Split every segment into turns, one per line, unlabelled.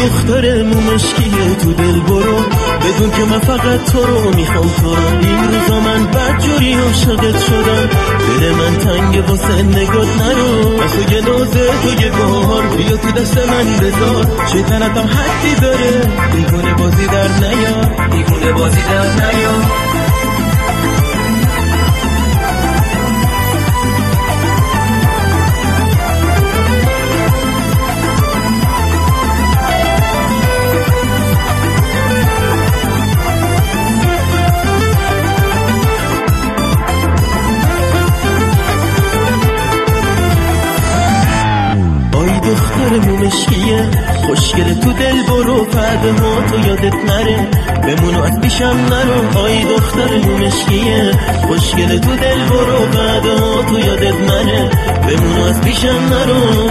دختر مومشکیه تو دل برو، بدون که من فقط تو رو میخوام تو رو. این روزا من بدجوری عاشقت شدم، دل من تنگ واسه نگات نرو. از تو یه نازه تو یه بار بیا تو دست من بذار، شیطنتم حدی داره، دیوونه بازی در نیار، دیوونه بازی در نیار. دختر مومشکیه خوشگل تو دل برو، وعده ها تو یادت نره، بمونو از پیشم نرو. آی دختر مومشکیه خوشگل تو دل برو، وعده ها تو یادت نره، بمونو از پیشم نرو.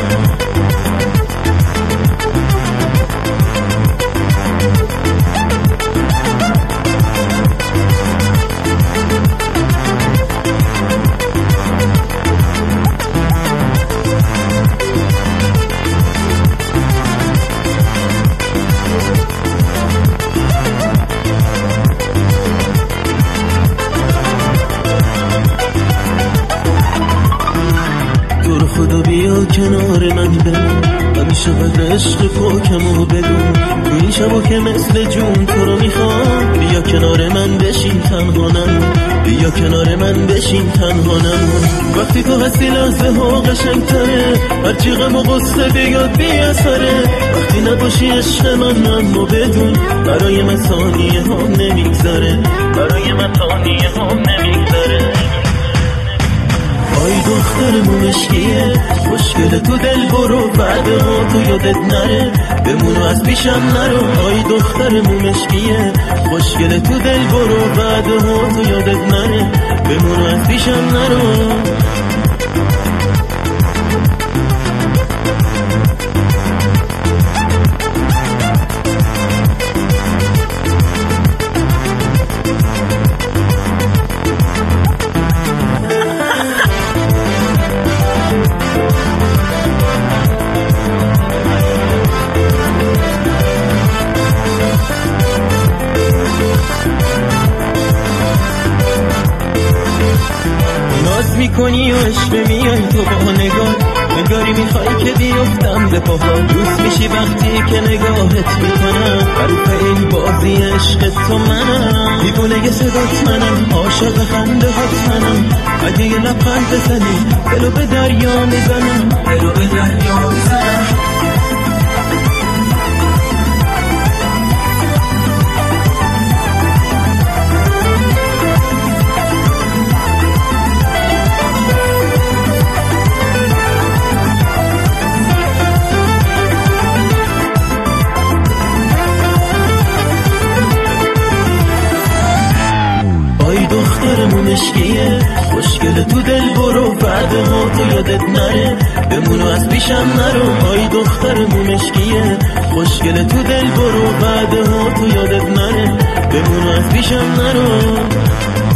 خدا بیا کنار من بمون، همیشه قدر عشق پاکمو بدون. این شبا که مثل جون تو رو میخوام، بیا کنار من بشین تنها نمون، بیا کنار من بشین تنها نمون. وقتی تو هستی لحظه ها قشنگتره، هرچی غم و غصه بیاد بی اثره. وقتی نباشی عشق من اما بدون، برای من ثانیه ها نمیگذره، برای من ثانیه ها نمیگذره. آی دختر مومشکیه خوشگل تو دل برو، وعده ها تو یادت نره، بمونو از پیشم نرو. آی دختر مومشکیه خوشگل تو دل برو، وعده ها تو یادت نره، بمونو از پیشم نرو. میکنی و عشق میای تو با نگاه، نگاری میخوای که بیفتم به پاها. دوست میشی وقتی که نگاهت میکنم، حروف این بازی عشق تو منم. دیوونه صدات منم، عاشق خنده هات منم. اگه یه لبخند بزنی دلو به دریا میزنم، دلو به دریا میزنم. دختر مومشکیه خوشگل تو دل برو، وعده ها تو یادت نره، بمونو از پیشم نرو. آی دختر مومشکیه خوشگل تو دل برو، وعده ها تو یادت نره، بمونو از پیشم نرو.